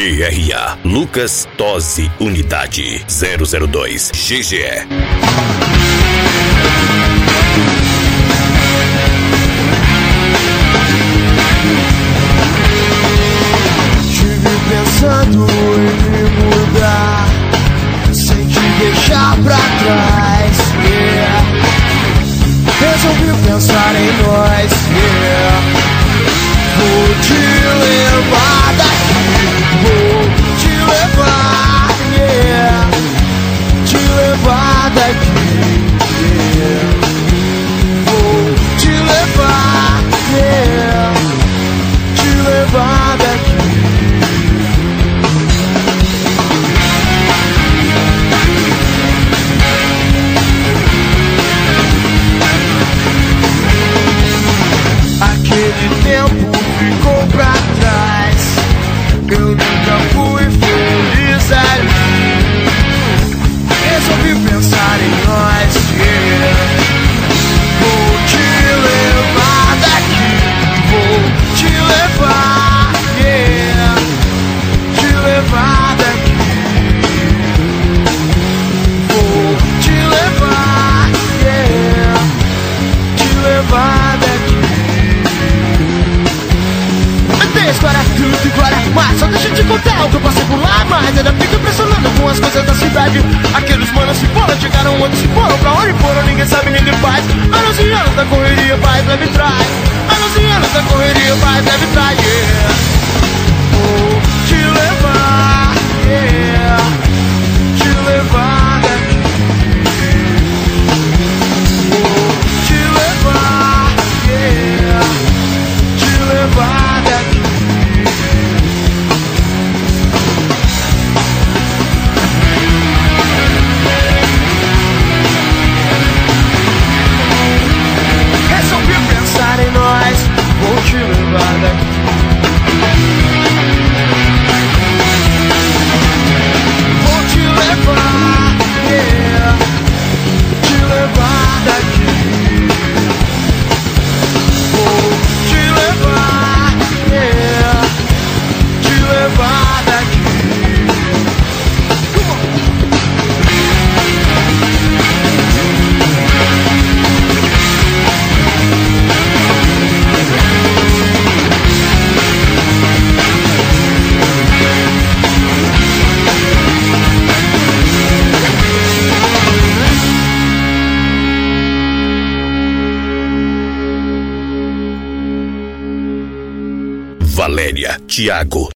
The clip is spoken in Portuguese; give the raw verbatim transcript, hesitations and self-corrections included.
G R A Lucas Tosi Unidade zero zero dois G G E. Tive pensando em me mudar, sem te deixar pra trás, yeah. Resolvi pensar em nós, yeah. Vou te levar daqui, vou te levar, yeah. Te levar daqui, yeah. Vou te levar, yeah. Te levar daqui. Aquele tempo ficou pra trás, eu nunca fui feliz ali. Resolvi pensar em nós, yeah. Vou te levar daqui, vou te levar, yeah. Te levar daqui, vou te levar, yeah. Te levar daqui. Agora tudo, agora mais. Só deixa eu te contar o que eu passei por lá. Mas ainda fico impressionando com as coisas da cidade. Aqueles manos se foram, chegaram onde se foram. Pra onde foram, ninguém sabe, ninguém faz. Anos e anos da correria, vai, leve e traz. Anos e anos da correria, vai, leve e traz, yeah. Vou te levar, yeah. Te levar daqui. Vou te levar, yeah. Te levar daqui. Resolvi pensar em nós, vou te levar daqui. Vou te levar, yeah. Te levar daqui. Vou te levar, yeah. Te levar daqui. Valéria, Thiago,